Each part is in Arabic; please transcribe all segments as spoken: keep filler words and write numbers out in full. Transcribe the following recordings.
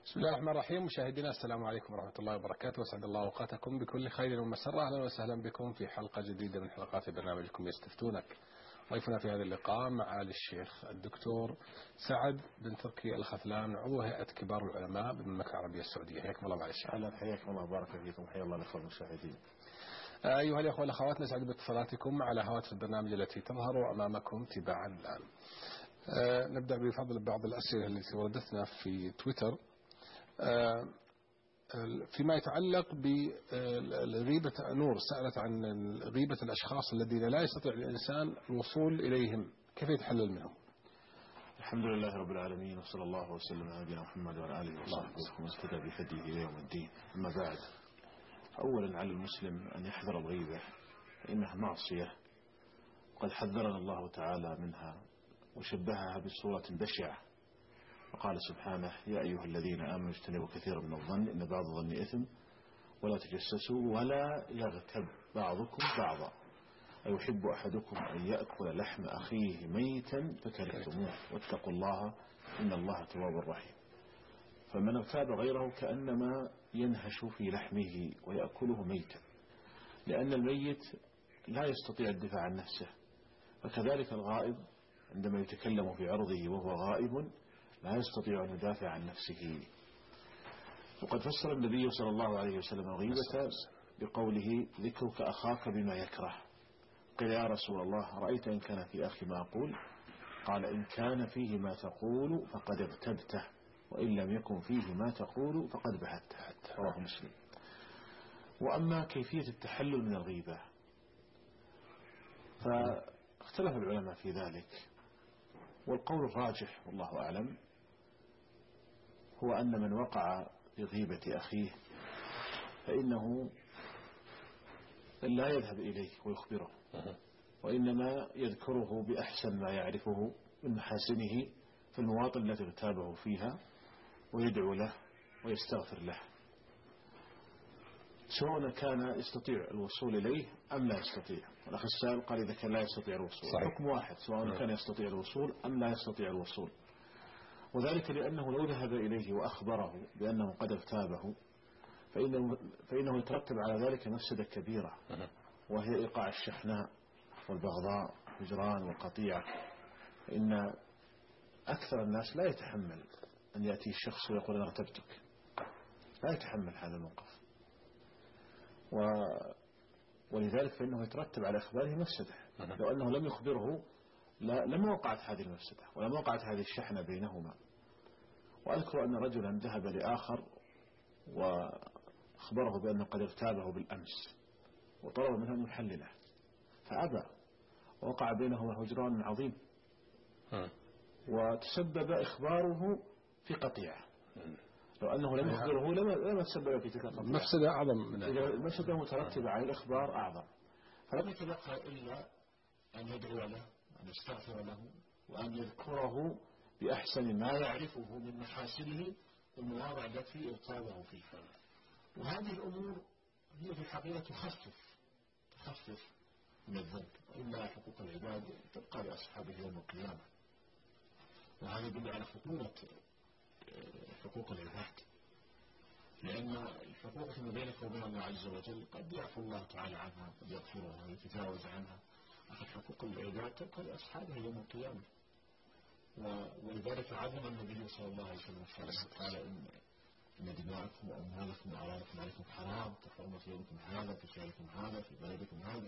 بسم الله الرحمن الرحيم. مشاهدينا السلام عليكم ورحمة الله وبركاته، وسعد الله أوقاتكم بكل خير ومسرة. أهلا وسهلا بكم في حلقة جديدة من حلقات برنامجكم يستفتونك. ضيفنا في هذا اللقاء معالي الشيخ الدكتور سعد بن تركي الخثلان، عضو هيئة كبار العلماء بالمملكة العربية السعودية. حياكم الله معالي الشيخ. أهلا، حياكم الله وبارك فيكم. حيا الله الأخوة المشاهدين. أيها الأخوة والأخوات، نسعد باتصالاتكم على هواتف البرنامج التي تظهر أمامكم تباعا الآن. أه نبدأ بفضل بعض الأسئلة التي وردتنا في تويتر أه فيما يتعلق بغيبة. نور سألت عن غيبة الأشخاص الذين لا يستطيع الإنسان الوصول إليهم، كيف يتحلل منهم؟ الحمد لله رب العالمين، وصلى الله وسلم على نبينا محمد وعلى آله وصحبه ومن اهتدى بهديه إلى يوم الدين. أما بعد، أولا على المسلم أن يحذر الغيبة، فإنها معصية وقد حذرنا الله تعالى منها وشبهها بصورة بشعة، وقال سبحانه: يا أيها الذين آمنوا اجتنبوا كثيرا من الظن إن بعض الظن إثم ولا تجسسوا ولا يغتب بعضكم بعضا أيحب أحدكم أن يأكل لحم أخيه ميتا فكرهتموه واتقوا الله إن الله تواب رحيم. فمن اغتاب غيره كأنما ينهش في لحمه ويأكله ميتا، لأن الميت لا يستطيع الدفاع عن نفسه، فكذلك الغائب عندما يتكلم في عرضه وهو غائب لا يستطيع أن يدافع عن نفسه. وقد فسر النبي صلى الله عليه وسلم الغيبة بقوله: ذكرك أخاك بما يكره. قيل: يا رسول الله، رأيت إن كان في أخي ما أقول؟ قال: إن كان فيه ما تقول فقد اغتبته، وإن لم يكن فيه ما تقول فقد بهته. رواه مسلم. وأما كيفية التحلل من الغيبة فاختلف العلماء في ذلك، والقول الراجح والله أعلم هو أن من وقع في غيبة أخيه فإنه لا يذهب إليه ويخبره، وإنما يذكره بأحسن ما يعرفه من محاسنه في المواطن التي اغتابه فيها، ويدعو له ويستغفر له، سواء كان يستطيع الوصول إليه أم لا يستطيع. الأخ السائل قال: إذا كان لا يستطيع الوصول، حكم واحد سواء كان يستطيع الوصول أم لا يستطيع الوصول، وذلك لأنه لو ذهب إليه وأخبره بأنه قد اغتابه فإنه, فإنه يترتب على ذلك مفسدة كبيرة، وهي إيقاع الشحناء والبغضاء والهجران والقطيعة. فإن أكثر الناس لا يتحمل أن يأتي الشخص ويقول: أنا اغتبتك، لا يتحمل هذا الموقف، و... ولذلك فإنه يترتب على إخباره مفسدة. لو أنه لم يخبره لا لما وقعت هذه المفسدة ولما وقعت هذه الشحنة بينهما. وأذكر أن رجلا ذهب لآخر وأخبره بأنه قد اغتابه بالأمس، وطلب منه أن يحلله فأبى، ووقع بينهما هجران عظيم، وتسبب إخباره في قطيعة. لو أنه لم يخبره لما لما تسبب في تلك القطيعة. المفسدة أعظم من المفسدة مترتبة على الإخبار أعظم. فلم يتبقى إلا أن يدعو له وأن يستغفر له وأن يذكره بأحسن ما يعرفه من محاسنه المواضع التي اغتابه فيها. وهذه الأمور هي في الحقيقة تخفف تخفف من الذنب، وإلا حقوق العباد تبقى لأصحابه يوم القيامة. وهذا يدل على خطورة حقوق العباد، لأن الحقوق فيما بينك وبين الله عز وجل قد يعفو الله تعالى عنها، قد يغفرها ويتجاوز عنها، لكن حقوق العباد تبقى لأصحابه يوم القيامة. ولذلك عظم النبي صلى الله عليه وسلم قال: إن إن دماءكم وأموالكم وأعراضكم عليكم حرام كحرمة يومكم هذا في شهركم هذا في بلدكم هذا.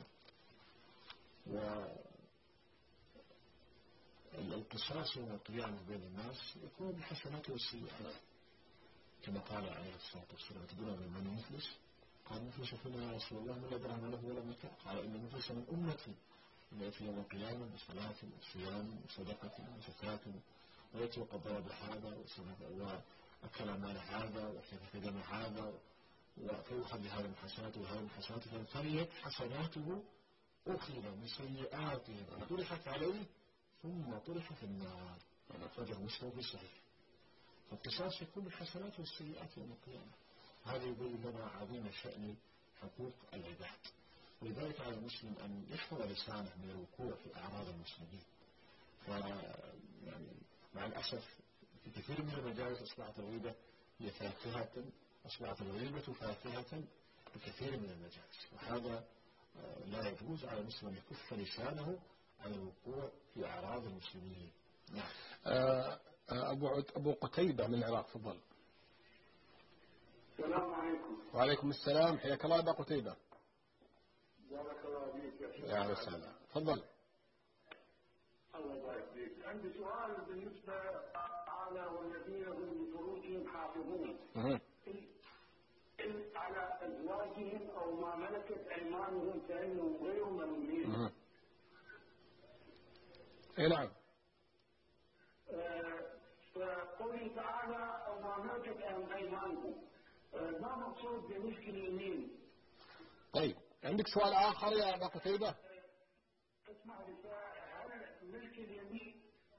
والقصاص يوم القيامة بين الناس يكون بالحسنات والسيئات، كما قال عليه الصلاة والسلام: تدرون من المفلس؟ قال: مفلس فينا يا رسول الله من لا درهم له ولا متاع. قال: إن المفلس من أمتي أن يأتي يوم القيامة بصلاة وصيام وصدقة وزكاة ويأتي وقد ضرب هذا وأكل مال هذا وسفك دم هذا، فيؤخذ بهذا من حسناته وهذا من حسناته، فانقلت حسناته أخذ من سيئاته فطرحت عليه ثم طرح في النار. أخرجه مسلم في صحيح. فالقصاص يكون بالحسنات والسيئات يوم القيامة. هذا يبين لنا عظيم شأن حقوق العباد. ولذلك على المسلم أن يحفظ لسانه من الوقوع في أعراض المسلمين. ف يعني مع الأسف في كثير من المجالس أصبحت الغيبة هي فاكهة، أصبحت الغيبة فاكهة بكثير من النجاس، وهذا لا يجوز على المسلم أن يكف لسانه عن الوقوع في أعراض المسلمين. نعم. أبو أبو قتيبة من العراق، تفضل. السلام عليكم. وعليكم السلام، حياك الله أبا قتيبة. بارك الله فيك يا شيخ. يا أهلا وسهلا، تفضل. الله يبارك فيك. عندي سؤال بالنسبة على والذين هم لفروجهم حافظون. اها. على أزواجهم أو ما ملكت أيمانهم فإنهم غير ملومين. اها. إيه نعم. فقوله تعالى أو ما ملكت أيمانهم، ما مقصود بملك اليمين؟ طيب عندك سؤال آخر يا أبا قتيبة؟ اسمع لي، هل ملك اليمين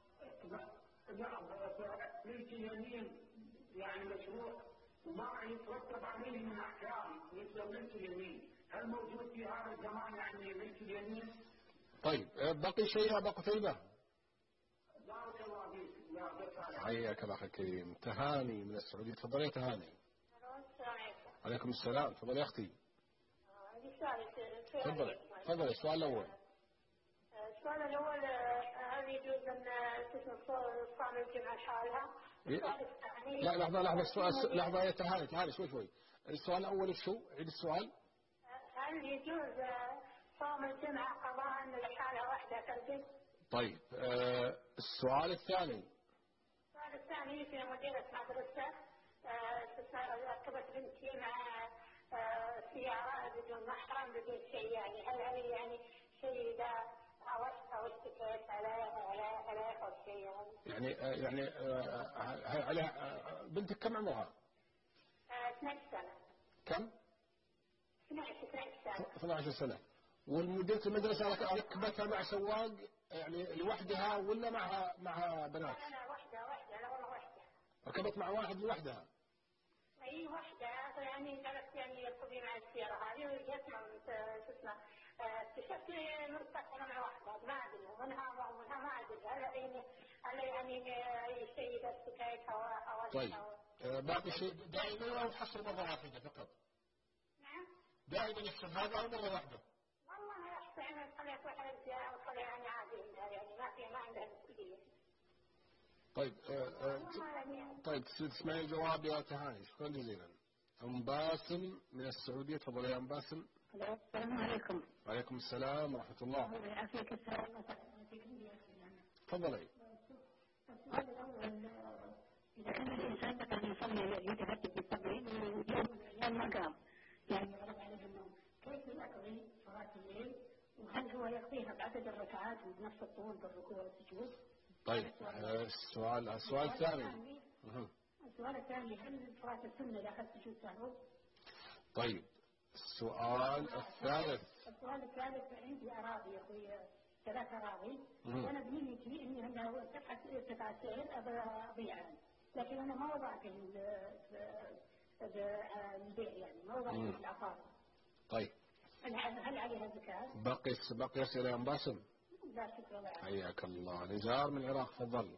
لا ملك اليمين يعني مشروع وما يترتب عليه من أحكام مثل ملك اليمين، هل موجود في هذا الزمان يعني ملك اليمين؟ طيب بقي شيء يا أبا قتيبة؟ بارك الله فيك. لا بس حياك الله أخي الكريم. تهاني من السعودية، تفضل يا تهاني. السلام عليكم. عليكم السلام، تفضل يا أختي. عندي سؤال. تفضل تفضل. السؤال الأول. السؤال الأول، هل يجوز أن تصام الجمعة حالها؟ السؤال الثاني. لا لحظة لحظة السؤال لحظة يا تهاني تهاني شوي شوي. السؤال الأول شو؟ عيد السؤال. هل يجوز صوم الجمعة قضاء لحالها واحدة كالجد؟ طيب آه السؤال الثاني. السؤال الثاني، في مديرة مدرسة ركبت بنتي مع سيارة بدون محرم بدون شيء، يعني هل هل يعني شيء إذا عوشت أو اشتكيت عليه عليه عليه أو شيء يعني؟ يعني يعني على بنتك كم عمرها؟ اثناشر سنة. كم؟ اثناشر سنة. اثناشر عشر سنة. والمديرة المدرسة ركبتها مع سواق يعني لوحدها ولا معها معها بنات؟ لا لا وحدة وحدة لا والله وحدة. ركبت مع واحد لوحدها؟ اي وحده يعني جلست يعني يركضي مع السياره هذه ويسمع شو اسمه اكتشفت مرتفعه مع واحده ما ادري ومنها ومنها ما ادري هل يعني هل يعني اي شيء اذا اشتكيت او او طيب باقي شيء دائما او حصر مره واحده فقط؟ نعم. دائما يحصل هذا او مره واحده؟ والله يحصل يعني خليت واحد وخلي يعني عادي يعني ما في ما عندها مسؤوليه. طيب آه آه طيب تسمعي الجواب يا تهاني. شكرا جزيلا. أم باسم من السعودية، تفضلي يا أم باسم. السلام عليكم. وعليكم السلام ورحمة الله. يعافيك السلام. تفضلي. السؤال الأول، إذا كان الإنسان مثلا يصلي يتهجد بالصبر ويوم الأيام ما قام يعني غلب عليه النوم، كيف يقضي صلاة الليل؟ وهل هو يقضيها بعدد الركعات بنفس الطول بالركوع والسجود؟ طيب السؤال السؤال الثاني. السؤال الثاني، هل صلاة السنة لا أخذ سجود سهو؟ طيب السؤال الثالث. السؤال الثالث، عندي أراضي يا أخوي ثلاث أراضي وأنا بنيتي إني أنا فتحت ارتفاع سعر أبيعها، لكن أنا ما وضعتهم للبيع يعني ما وضعتهم في العقار. طيب هل هل عليها زكاة؟ بقي بقي أسئلة يا أم باسم؟ لا شكرا لك. حياك الله. نزار من العراق، تفضل.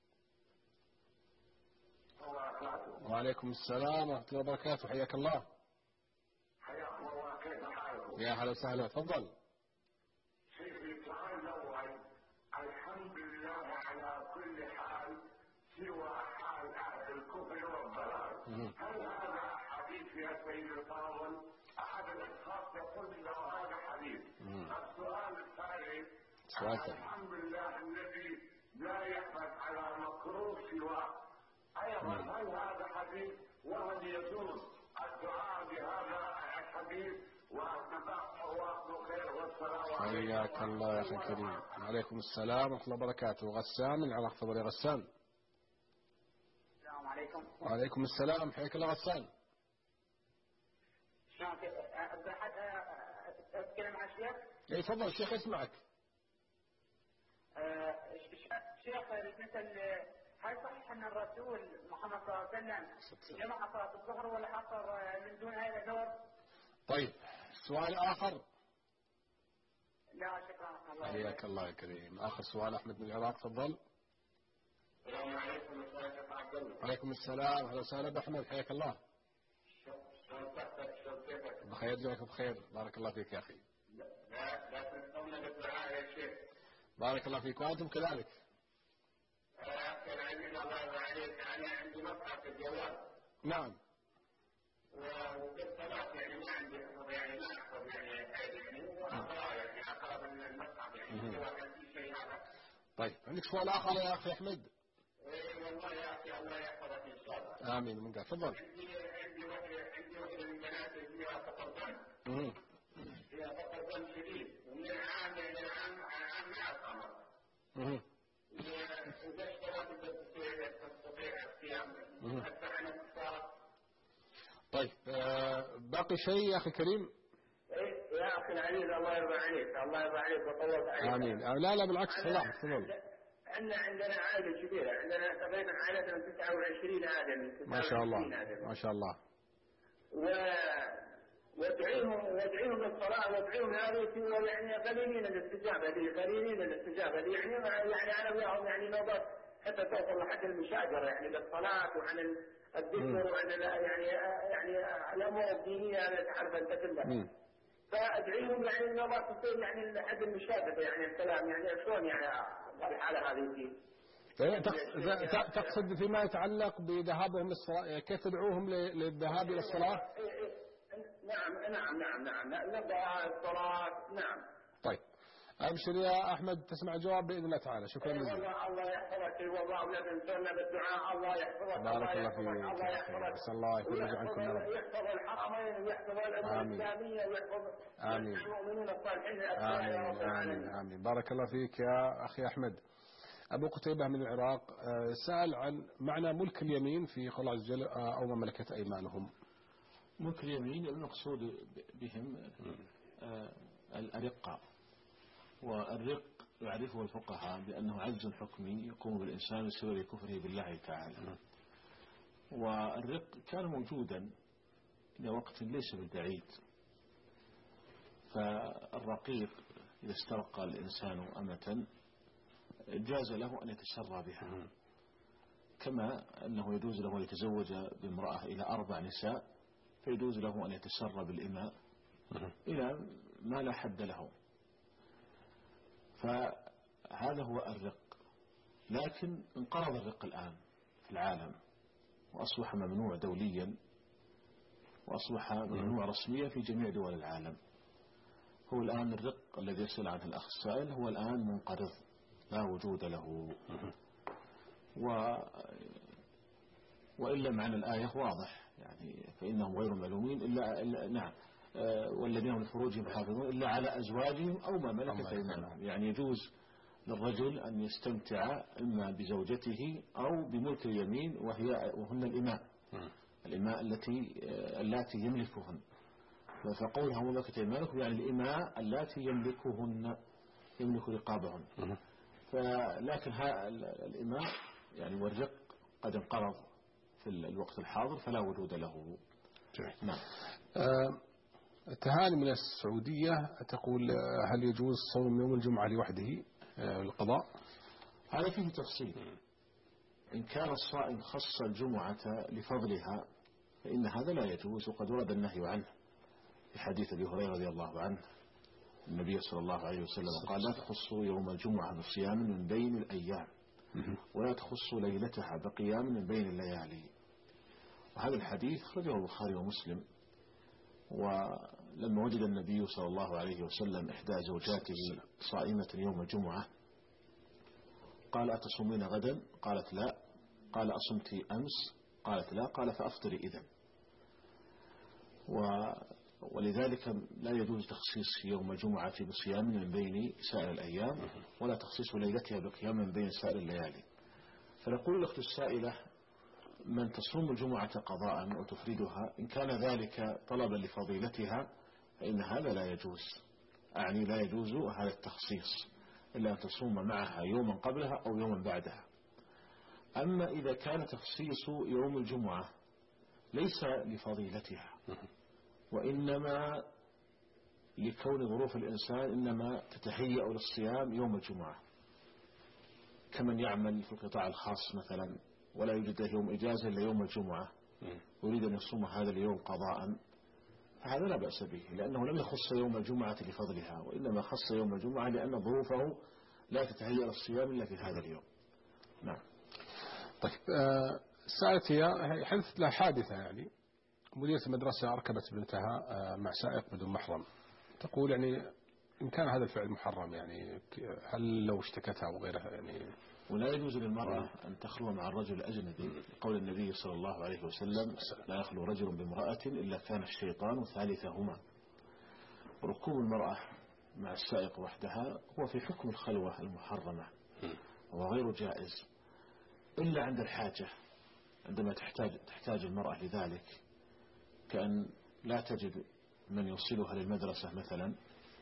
وعليكم السلام ورحمة الله وبركاته. حياك الله. حياكم الله. كيف حالكم؟ يا هلا وسهلا، تفضل. سيدي السؤال الأول، الحمد لله على كل حال سوى حال أهل الكفر والضلال. هل هذا حديث يا سيدي الفاضل؟ أحد الأشخاص يقول له هذا حديث. السؤال الثالث، الحمد لله الذي لا يحمد على مكروه سواه، أيضا هل هذا حديث؟ وهل يجوز الدعاء بهذا الحديث؟ وجزاكم خير والسلام عليكم. حياك الله يا أخي الكريم. وعليكم السلام ورحمة الله وبركاته. غسان من العراق، تفضل يا غسان. السلام عليكم. وعليكم السلام، حياك الله غسان. شلونك؟ أتكلم مع الشيخ؟ اي تفضل الشيخ يسمعك. شيخ مثل هل صحيح أن الرسول محمد صلى الله عليه وسلم جمع صلاة الظهر والعصر من دون هذا دور؟ طيب سؤال آخر. لا شكرا. حياك الله يا كريم. آخر سؤال أحمد من العراق، تفضل. السلام عليكم ورحمة الله وبركاته. وعليكم السلام، أهلا وسهلا بأحمد، حياك الله. بخير جزاك بخير، بارك الله فيك يا أخي. لا لا تنسونا بالدعاء يا شيخ. بارك الله فيك وأنتم كذلك. أخي العزيز الله يرضى عليك، أنا عندي مقطع في الجوال. نعم. وفي الصلاة يعني ما عندي حفظ، يعني ما أحفظ يعني حاجة يعني وأقرأ يعني أقرأ من المقطع يعني سواء كان في شيء هذا. طيب عندك سؤال آخر يا أخي أحمد؟ إيه والله يا أخي الله يحفظك إن شاء الله. آمين من قال تفضل. عندي عندي واحدة عندي واحدة من بناتي فيها فقر دم. اها. فيها فقر دم شديد ومن العام إلى العام عام مع القمر. اها. وإذا اشتركت تستطيع الصيام حتى عن الكفار. طيب آه باقي شيء يا أخي كريم؟ إيه يا أخي العزيز الله يرضى عليك، الله يرضى عليك وطول عليك. آمين. آه لا لا بالعكس صلاح تفضل. عندنا عندنا عائلة كبيرة، عندنا تقريبا عائلة تسعة وعشرين آدمي. ما شاء الله ما شاء الله. و وادعيهم وادعيهم للصلاة وادعيهم هذه يعني قليلين الاستجابة لي قليلين الاستجابة لي يعني يعني أنا وياهم يعني نوبات حتى توصل لحد المشاجرة يعني للصلاة وعن الذكر وعن يعني يعني الأمور الدينية التي تعرف أنت كلها. فادعيهم يعني النوبات تصير يعني لحد المشاجرة يعني الكلام يعني شلون يعني الحالة هذه فيه. تقصد فيما يتعلق بذهابهم للصلاة، كيف تدعوهم للذهاب إلى الصلاة؟ نعم نعم نعم نعم نبدأ الصلاة نعم. طيب أبشر يا أحمد تسمع الجواب بإذن الله تعالى. شكرا جزيلا. الله الله يحفظك والله ولا تنسونا بالدعاء. الله يحفظك. بارك الله فيك. الله يحفظك. أسأل الله يفرج عنكم يا رب. يحفظ الحرمين ويحفظ الأمة الإسلامية ويحفظ المؤمنين الصالحين. آمين آمين آمين. بارك الله فيك يا أخي أحمد. أبو قتيبة من العراق سأل عن معنى ملك اليمين في قول الله عز وجل أو ما ملكت أيمانهم. ملك اليمين المقصود بهم الأرقة، والرق يعرفه الفقهاء بأنه عجز حكمي يقوم بالإنسان بسبب كفره بالله تعالى. والرق كان موجودا إلى وقت ليس بالبعيد، فالرقيق إذا استرق الإنسان أمة جاز له أن يتسرى بها، كما أنه يجوز له أن يتزوج بامرأة إلى أربع نساء، فيجوز له أن يتسرى بالإماء إلى ما لا حد له. فهذا هو الرق. لكن انقرض الرق الآن في العالم وأصبح ممنوع دوليا، وأصبح ممنوع رسميا في جميع دول العالم. هو الآن الرق الذي يسأل عنه الأخ السائل هو الآن منقرض لا وجود له. و وإلا معنى الآية واضح يعني فإنهم غير ملومين إلا, إلا نعم والذين هم لفروجهم حافظون إلا على أزواجهم أو ما ملكت أيمانهم. يعني يجوز للرجل أن يستمتع إما بزوجته أو بملك اليمين وهي وهن الإماء الإماء التي التي يملكهن. فقولها ملكت أيمانكم يعني الإماء التي يملكهن يملك رقابهن. فلكن الإماء يعني والرق قد انقرض في الوقت الحاضر فلا وجود له. نعم. تهاني من السعودية تقول هل يجوز صوم يوم الجمعة لوحده القضاء؟ هذا فيه تفصيل. إن كان الصائم خص الجمعة لفضلها فإن هذا لا يجوز، وقد ورد النهي عنه في حديث أبي هريرة رضي الله عنه النبي صلى الله عليه وسلم قال لا تخصوا يوم الجمعة بصيام من بين الأيام ولا تخصوا ليلتها بقيام من بين الليالي. وهذا الحديث خرجه البخاري ومسلم. ولما وجد النبي صلى الله عليه وسلم إحدى زوجاته صائمة يوم الجمعة قال أتصومين غدا؟ قالت لا. قال أصمت أمس؟ قالت لا. قال فأفطري إذن. ولذلك لا يجوز تخصيص يوم الجمعة بصيام من بين سائر الأيام ولا تخصيص ليلتها بقيام من بين سائر الليالي. فنقول الأخت السائلة من تصوم الجمعة قضاء وتفردها إن كان ذلك طلبا لفضيلتها فإن هذا لا يجوز، أعني لا يجوز هذا التخصيص إلا أن تصوم معها يوما قبلها أو يوما بعدها. أما إذا كان تخصيص يوم الجمعة ليس لفضيلتها وإنما لكون ظروف الإنسان إنما تتهيأ للصيام يوم الجمعة كمن يعمل في القطاع الخاص مثلا ولا يوجد له يوم إجازة إلا يوم الجمعة ويريد أن يصوم هذا اليوم قضاء، فهذا لا بأس به، لأنه لم يخص يوم الجمعة لفضلها، وإنما خص يوم الجمعة لأن ظروفه لا تتهيأ للصيام إلا في هذا اليوم. نعم. طيب آه سألت هي حدثت لها حادثة، يعني مديرة المدرسة أركبت بنتها آه مع سائق بدون محرم، تقول يعني إن كان هذا الفعل محرم يعني هل لو اشتكتها أو غيرها يعني؟ ولا يجوز للمرأة أن تخلو مع الرجل الأجنبي، قول النبي صلى الله عليه وسلم لا يخلو رجل بامرأة إلا كان الشيطان ثالثهما. ركوب المرأة مع السائق وحدها هو في حكم الخلوة المحرمة وغير جائز إلا عند الحاجة، عندما تحتاج تحتاج المرأة لذلك، كأن لا تجد من يوصلها للمدرسة مثلا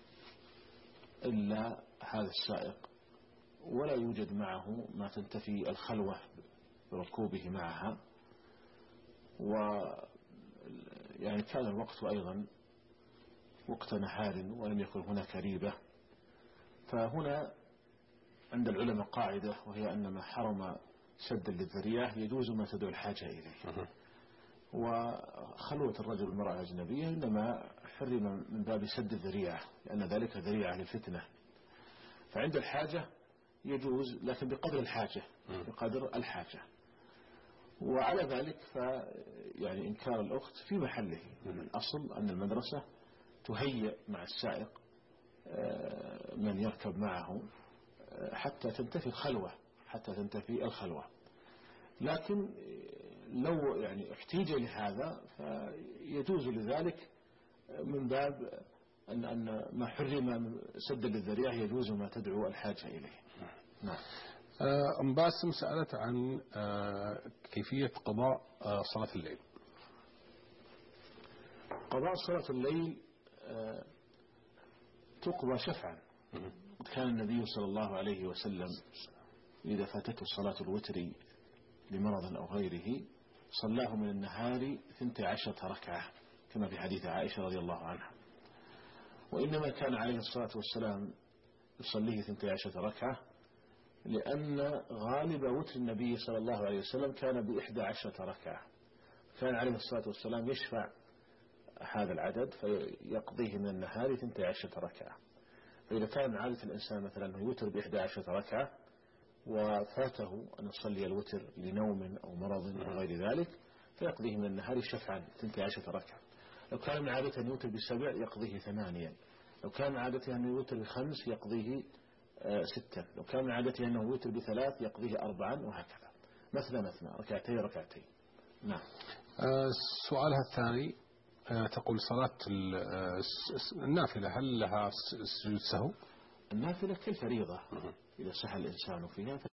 إلا هذا السائق ولا يوجد معه ما تنتفي الخلوة بركوبه معها، و يعني كان الوقت أيضا وقت نهار ولم يكن هناك ريبة، فهنا عند العلماء قاعدة وهي أن ما حرم سدا للذريعة يجوز ما تدعو الحاجة إليه، وخلوة الرجل المرأة الأجنبية إنما حرم من باب سد الذريعة لأن ذلك ذريعة للفتنة، فعند الحاجة يجوز لكن بقدر الحاجة بقدر الحاجة. وعلى ذلك ف يعني إنكار الأخت في محله، الأصل أن المدرسة تهيئ مع السائق من يركب معه حتى تنتفي الخلوة حتى تنتفي الخلوة، لكن لو يعني احتيج لهذا فيجوز لذلك من باب أن أن ما حرم سدا للذريعة يجوز ما تدعو الحاجة إليه. نعم. أم باسم سألت عن كيفية قضاء صلاة الليل. قضاء صلاة الليل تقضى شفعا. كان النبي صلى الله عليه وسلم إذا فاتته صلاة الوتر لمرض أو غيره صلاه من النهار ثنتي عشرة ركعة كما في حديث عائشة رضي الله عنها، وإنما كان عليه الصلاة والسلام يصليه ثنتي عشرة ركعة لأن غالب وتر النبي صلى الله عليه وسلم كان بإحدى عشرة ركعة، كان عليه الصلاة والسلام يشفع هذا العدد فيقضيه من النهار ثنتي عشرة ركعة. فإذا كان عادة الإنسان مثلا يوتر بإحدى عشرة ركعة وفاته أن يصلي الوتر لنوم أو مرض أو غير ذلك فيقضيه من النهار شفعا ثنتي عشرة ركعة. لو كان من عادته أن يوتر بسبع يقضيه ثمانيا، لو كان من عادته أن يوتر بخمس يقضيه ستة، لو كان من عادته أنه يوتر بثلاث يقضيه أربعا، وهكذا مثنى مثنى ركعتين ركعتين. نعم. سؤالها الثاني تقول صلاة النافلة هل لها سجود سهو؟ النافلة كالفريضة إذا سهى الإنسان فيها ف...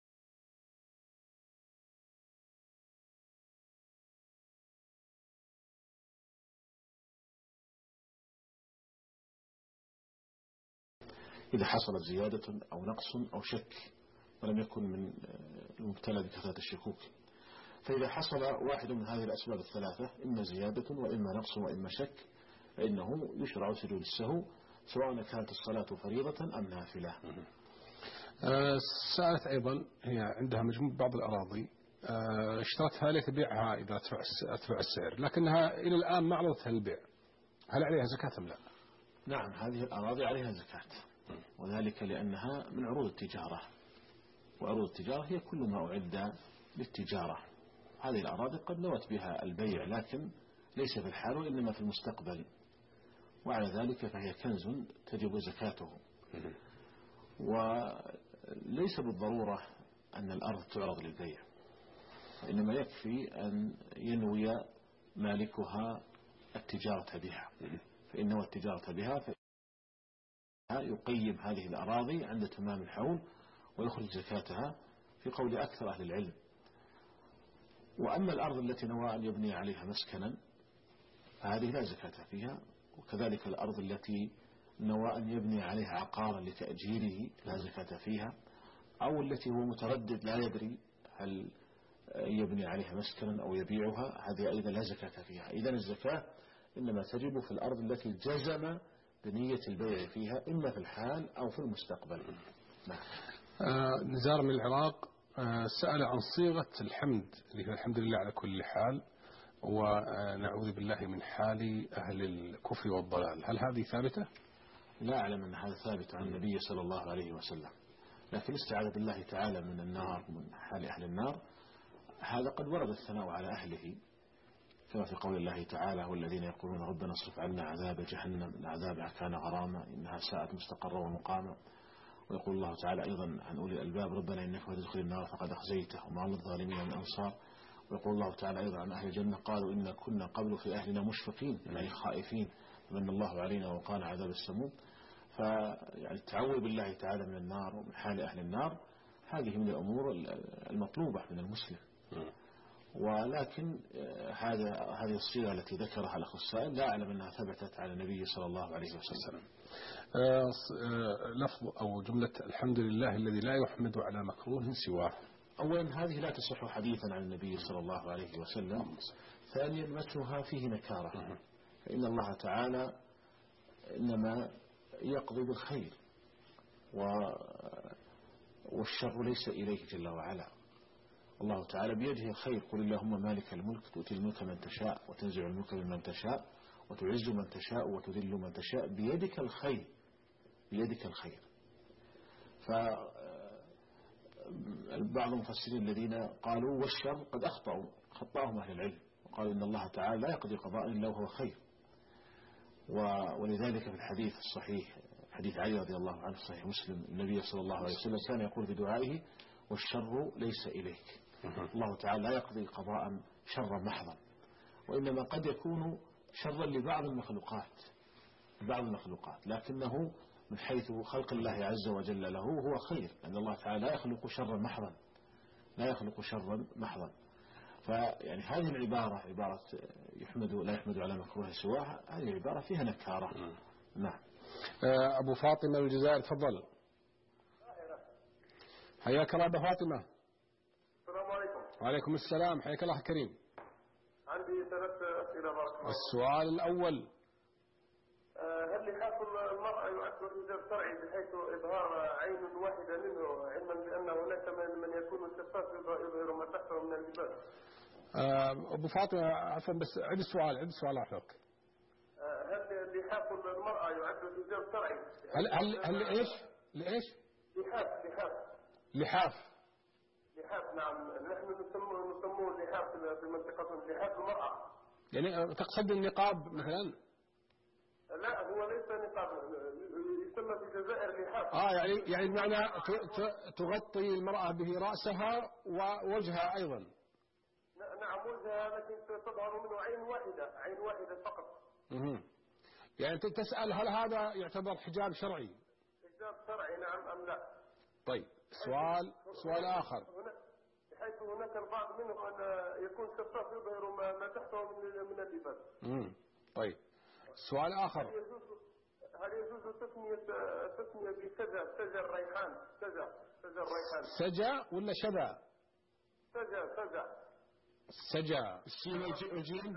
إذا حصلت زيادة أو نقص أو شك ولم يكن من المبتلى بكثرة الشكوك، فإذا حصل واحد من هذه الأسباب الثلاثة إما زيادة وإما نقص وإما شك فإنه يشرع سجود السهو سواء كانت الصلاة فريضة أم نافلة. أه سألت أيضا هي عندها مجموع بعض الأراضي أه اشترتها لتبيعها إذا أدفع السعر، لكنها إلى الآن ما عرضتها للبيع، هل عليها زكاة أم لا؟ نعم، هذه الأراضي عليها زكاة، وذلك لأنها من عروض التجارة، وعروض التجارة هي كل ما أعد للتجارة. هذه الأراضي قد نوت بها البيع لكن ليس في الحال وإنما في المستقبل، وعلى ذلك فهي كنز تجب زكاته. وليس بالضرورة أن الأرض تعرض للبيع، إنما يكفي أن ينوي مالكها التجارة بها، فإنه التجارة بها يقيم هذه الأراضي عند تمام الحول ويخرج زكاتها في قول أكثر أهل العلم. وأما الأرض التي نوى أن يبني عليها مسكنا فهذه لا زكاة فيها، وكذلك الأرض التي نوى أن يبني عليها عقارا لتأجيره لا زكاة فيها، أو التي هو متردد لا يدري هل يبني عليها مسكنا أو يبيعها هذه أيضا لا زكاة فيها. إذن الزكاة إنما تجب في الأرض التي جزم بنية البيع فيها إما في الحال أو في المستقبل. نعم. آه نزار من العراق آه سأل عن صيغة الحمد اللي هو الحمد لله على كل حال، ونعوذ بالله من حال أهل الكفر والضلال، هل هذه ثابتة؟ لا أعلم أن هذا ثابت عن النبي صلى الله عليه وسلم، لكن استعاذ بالله تعالى من النار ومن حال أهل النار هذا قد ورد الثناء على أهله، كما في قول الله تعالى والذين يقولون ربنا اصرف عنا عذاب جهنم إن عذابها كان غراما إنها ساءت مستقرا ومقاما. ويقول الله تعالى أيضا عن أولي الألباب ربنا إنك من تدخل النار فقد أخزيته وما للظالمين من أنصار. ويقول الله تعالى أيضا عن أهل الجنة قالوا إن كنا قبل في أهلنا مشفقين يعني خائفين فمن الله علينا وقانا عذاب السموم. فيعني التعوذ بالله تعالى من النار ومن حال أهل النار هذه من الأمور المطلوبة من المسلم. ولكن هذا هذه الصيغة التي ذكرها الأخ السائل لا أعلم أنها ثبتت على النبي صلى الله عليه وسلم. لفظ أو جملة الحمد لله الذي لا يحمد على مكروه سواه، أولا هذه لا تصح حديثا عن النبي صلى الله عليه وسلم. ثانيا متنها فيه نكارة، فإن الله تعالى إنما يقضي بالخير والشر ليس إليه جل وعلا. الله تعالى بيده الخير قل اللهم مالك الملك تؤتي الملك من تشاء وتنزع الملك ممن تشاء وتعز من تشاء وتذل من تشاء بيدك الخير بيدك الخير. فبعض المفسرين الذين قالوا والشر قد أخطأوا خطأهم أهل العلم وقالوا إن الله تعالى لا يقضي قضاء إلا وهو خير. ولذلك في الحديث الصحيح حديث علي رضي الله عنه في صحيح مسلم النبي صلى الله عليه وسلم كان يقول في دعائه والشر ليس إليك. الله تعالى لا يقضي قضاء شرا محضا، وإنما قد يكون شرا لبعض المخلوقات بعض المخلوقات لكنه من حيث خلق الله عز وجل له هو خير، لأن الله تعالى لا يخلق شرا محضا لا يخلق شرا محضا. فيعني هذه العبارة عبارة يحمد لا يحمد على مكروه سواها هذه عبارة فيها نكارة. نعم. أبو فاطمة من الجزائر تفضل. حياك الله أبو فاطمة. السلام عليكم. وعليكم السلام حياك الله كريم. عندي ثلاث أسئلة بارك الله. السؤال الأول هل لحاف المرأة يعد حجاب شرعي بحيث إظهار عين واحدة منه علما بأن هناك من يكون شفاف يظهر ما تحته من اللباس؟ أبو فاطمة عفوا بس عد السؤال عد السؤال أحلك. هل لحاف المرأة يعد حجاب شرعي؟ هل هل هل إيش لإيش؟ لحاف لحاف لحاف لحاف نعم نحن نسموه نسموه لحاف في منطقة لحاف المرأة. يعني تقصد النقاب مثلا؟ لا هو ليس نقاب يسمى في الجزائر لحاف. آه يعني يعني بمعنى تغطي المرأة به رأسها ووجهها أيضا. نعم وجهها لكن تظهر منه عين واحدة عين واحدة فقط. اها يعني أنت تسأل هل هذا يعتبر حجاب شرعي؟ حجاب شرعي نعم أم لا؟ طيب سؤال سؤال آخر. بحيث هناك البعض منهم أن يكون شفاف يظهر ما تحته من اللباس. امم طيب سؤال آخر. هل يجوز هل يجوز تسمية تسمية بسجا سجا الريحان سجا سجا الريحان سجا ولا شبا؟ سجا سجا سجا السين والجيم؟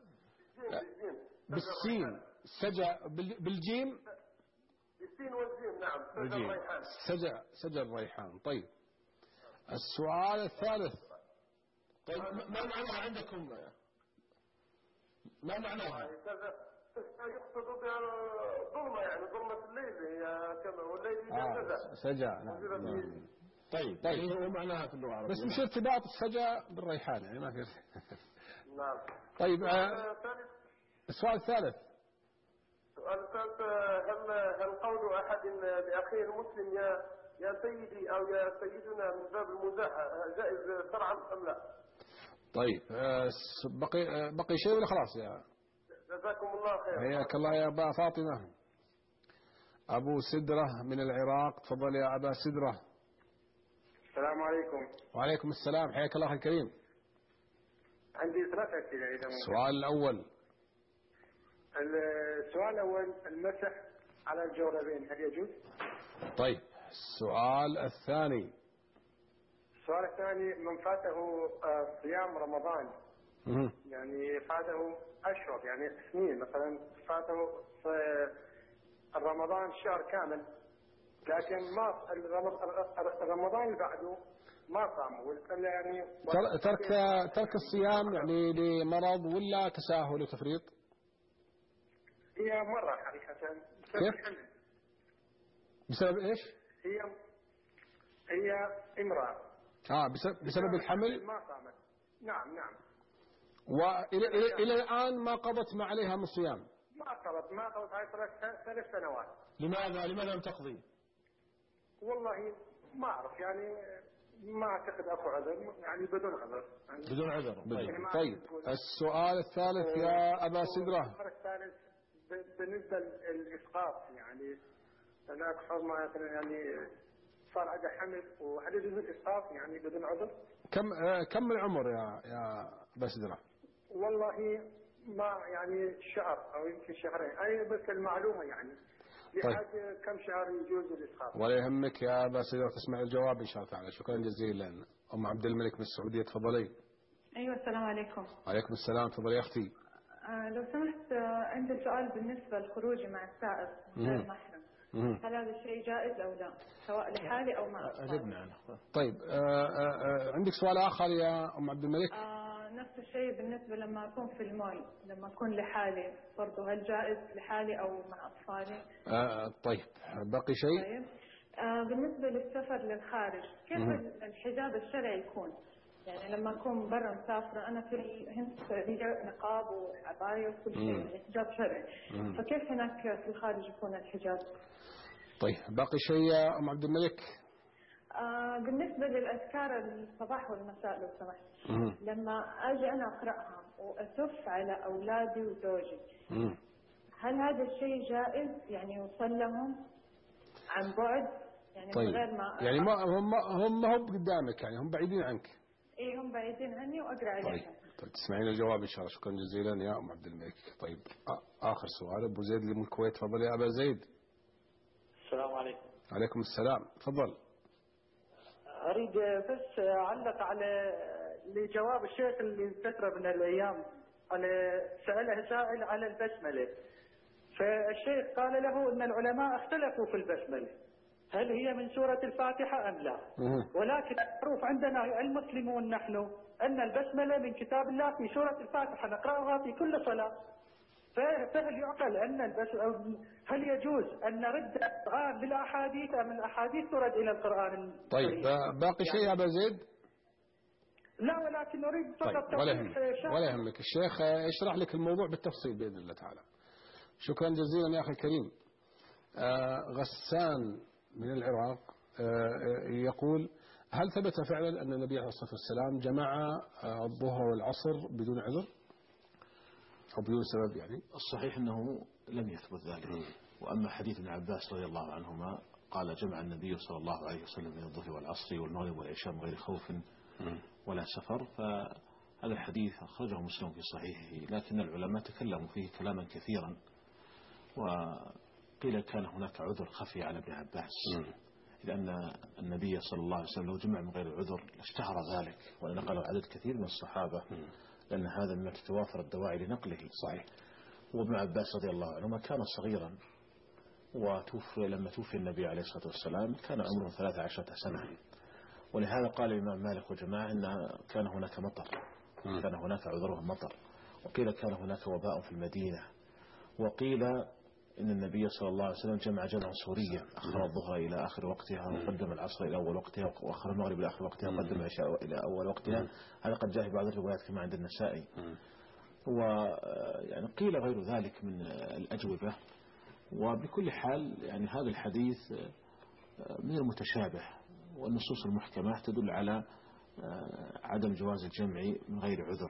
بالسين سجا بالجيم؟ بالسين والجيم نعم سجا الريحان سجا سجا الريحان. طيب السؤال الثالث. طيب ما معناها عندكم؟ ما معناها؟ يقصد بها ظلمة يعني ظلمة الليل هي كما والليل آه سجا. نعم. طيب طيب هو معناها في اللغة العربية بس مش ارتباط السجا بالريحان يعني ما في. نعم. طيب آه السؤال الثالث. السؤال الثالث هل هل قول أحد لأخيه المسلم يا يا سيدي أو يا سيدنا من باب المزاحة جائز شرعا أم لا؟ طيب بقي بقي شيء ولا خلاص يا؟ جزاكم الله خير. حياك الله يا أبا فاطمة. أبو سدرة من العراق تفضل يا أبا سدرة. السلام عليكم. وعليكم السلام حياك الله الكريم. عندي ثلاث أسئلة إذا ممكن. السؤال الأول. السؤال الأول المسح على الجوربين هل يجوز؟ طيب السؤال الثاني. السؤال الثاني من فاته صيام رمضان يعني فاته أشهر يعني سنين مثلا فاته رمضان شهر كامل لكن ما رمضان اللي بعده ما صاموا يعني. ترك ترك الصيام يعني لمرض ولا تساهل وتفريط؟ هي مرة حقيقة بسبب كيف؟ الحمل. بسبب ايش؟ هي هي امرأة. اه بسبب, بسبب الحمل؟ ما صامت. نعم نعم. والى الى الى الان ما قضت ما عليها من صيام؟ ما قضت ما قضت هاي ثلاث ثلاث سنوات. لماذا لماذا لم تقضي؟ والله ما اعرف يعني ما اعتقد اكو عذر يعني بدون عذر يعني بدون عذر. طيب, يعني طيب. السؤال الثالث يا ابا سدرة. السؤال الثالث بالنسبه للاسقاط يعني هناك حرمه يعني صار عندها حمل وهل يجوز الاسقاط يعني بدون عذر؟ كم كم العمر يا يا ابا سدرة؟ والله ما يعني شهر او يمكن شهرين اي بس المعلومه يعني لحد طيب. كم شهر يجوز الاسقاط؟ ولا يهمك يا ابا سدرة تسمع الجواب ان شاء الله تعالى. شكرا جزيلا. ام عبد الملك من السعوديه تفضلي. ايوه السلام عليكم. وعليكم السلام تفضلي يا اختي. آه لو سمحت آه عندي سؤال بالنسبه للخروج مع السائق غير محرم. هل هذا الشيء جائز او لا سواء لحالي او مع اجبنا عنه. طيب آه آه عندك سؤال اخر يا ام عبد الملك؟ آه نفس الشيء بالنسبه لما اكون في المول لما اكون لحالي برضه هل جائز لحالي او مع اطفالي؟ آه طيب باقي شيء؟ طيب آه بالنسبه للسفر للخارج كيف مم. الحجاب الشرعي يكون؟ يعني لما أكون برا مسافرة أنا في الهند السعودية نقاب وعباية وكل شيء يعني حجاب شرعي. فكيف هناك في الخارج يكون الحجاب؟ طيب باقي شيء يا أم عبد الملك؟ آه بالنسبة للأذكار الصباح والمساء لو سمحت. لما أجي أنا أقرأها وأسف على أولادي وزوجي مم. هل هذا الشيء جائز يعني يوصل لهم عن بعد يعني طيب. من غير ما يعني ما هم هم ما هم قدامك يعني هم بعيدين عنك؟ ايه هم بعيدين عني واقرا عليهم. طيب. طيب تسمعين الجواب ان شاء الله. شكرا جزيلا يا ام عبد الملك. طيب اخر سؤال ابو زيد اللي من الكويت تفضل يا ابا زيد. السلام عليكم. عليكم السلام تفضل. اريد بس اعلق على لجواب الشيخ اللي فتره من الايام على ساله سائل على البسمله. فالشيخ قال له ان العلماء اختلفوا في البسمله هل هي من سورة الفاتحة أم لا؟ ولكن معروف عندنا المسلمون نحن أن البسملة من كتاب الله في سورة الفاتحة نقرأها في كل صلاة. فهل يعقل أن البسملة هل يجوز أن نرد القرآن بالأحاديث أم الأحاديث ترد إلى القرآن؟ طيب باقي شيء يا أبا زيد؟ لا ولكن نريد فقط طيب. ولا يهمك ولا يهمك الشيخ يشرح لك الموضوع بالتفصيل بإذن الله تعالى. شكرا جزيلا يا أخي الكريم. آه غسان من العراق يقول هل ثبت فعلا أن النبي عليه الصلاة والسلام جمع الظهر والعصر بدون عذر أو بدون سبب يعني؟ الصحيح أنه لم يثبت ذلك. وأما حديث ابن عباس رضي الله عنهما قال جمع النبي صلى الله عليه وسلم بين الظهر والعصر والمغرب والعشاء من غير خوف ولا سفر. فهذا الحديث أخرجه مسلم في صحيحه لكن العلماء تكلموا فيه كلاما كثيرا وقيل كان هناك عذر خفي على ابن عباس لأن النبي صلى الله عليه وسلم لو جمع من غير عذر اشتهر ذلك ونقل عدد كثير من الصحابة لأن هذا مما تتوافر الدواعي لنقله. صحيح. وابن عباس رضي الله عنه كان صغيرا وتوفي لما توفي النبي عليه الصلاة والسلام كان عمره ثلاث عشرة سنة ولهذا قال الإمام مالك وجماعة أن كان هناك مطر كان هناك عذرهم مطر وقيل كان هناك وباء في المدينة وقيل إن النبي صلى الله عليه وسلم جمع جمعا سوريا أخر الظهر إلى آخر وقتها وقدم العصر إلى أول وقتها وأخر المغرب إلى آخر وقتها وقدم العشاء إلى أول وقتها. هذا قد جاء في بعض الروايات كما عند النسائي. ويعني قيل غير ذلك من الأجوبة. وبكل حال يعني هذا الحديث من المتشابه والنصوص المحكمة تدل على عدم جواز الجمع من غير عذر.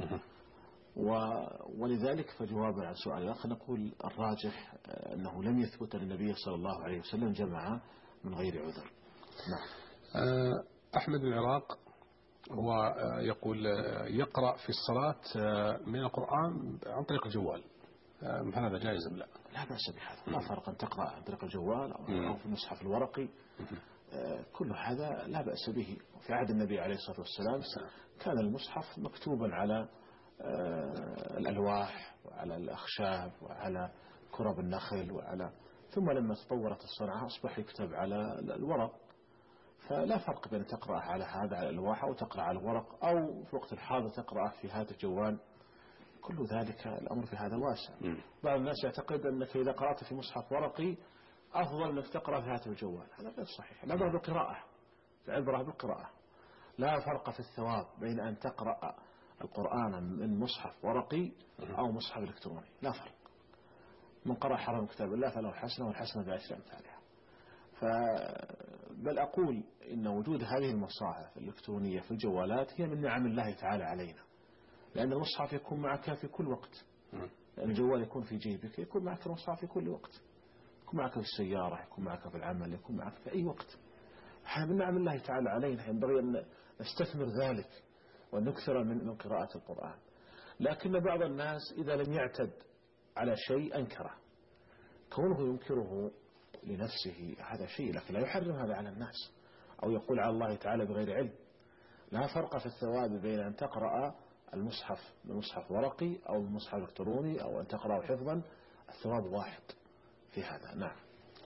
ولذلك فجوابا عن سؤال الأخ نقول الراجح أنه لم يثبت أن النبي صلى الله عليه وسلم جمع من غير عذر. نعم. أحمد بن العراق ويقول يقرأ في الصلاة من القرآن عن طريق الجوال هل هذا جائز أم لا؟ لا بأس بهذا. لا فرق أن تقرأ عن طريق الجوال أو في المصحف الورقي كل هذا لا بأس به. وفي عهد النبي عليه الصلاة والسلام كان المصحف مكتوبا على الألواح وعلى الأخشاب وعلى كرب النخل وعلى ثم لما تطورت الصنعة أصبح يكتب على الورق، فلا فرق بين تقرأ على هذا على الألواح أو تقرأ على الورق، أو في وقت الحاضر تقرأ في هذا الجوال. كل ذلك الأمر في هذا واسع. بعض الناس يعتقد أنك إذا قرأت في مصحف ورقي أفضل أنك تقرأ في هاتف الجوال. هذا غير صحيح. العبرة بالقراءة، العبرة بالقراءة. لا فرق في الثواب بين أن تقرأ القرآن من مصحف ورقي أو مصحف إلكتروني، لا فرق. من قرأ حرم كتاب الله فله الحسنة والحسنة بعشر أمثالها. ف بل أقول إن وجود هذه المصاحف الإلكترونية في الجوالات هي من نعم الله تعالى علينا، لأن المصحف يكون معك في كل وقت. لأن الجوال يكون في جيبك، يكون معك المصحف في كل وقت، يكون معك في السيارة، يكون معك في العمل، يكون معك في أي وقت. هذا من نعم الله تعالى علينا، ينبغي أن نستثمر ذلك ونكثر من من قراءة القرآن. لكن بعض الناس إذا لم يعتد على شيء أنكره، كونه ينكره لنفسه هذا شيء، لكن لا يحرم هذا على الناس أو يقول على الله تعالى بغير علم. لا فرق في الثواب بين أن تقرأ المصحف من مصحف ورقي أو من مصحف إلكتروني أو أن تقرأ حفظا، الثواب واحد في هذا. نعم.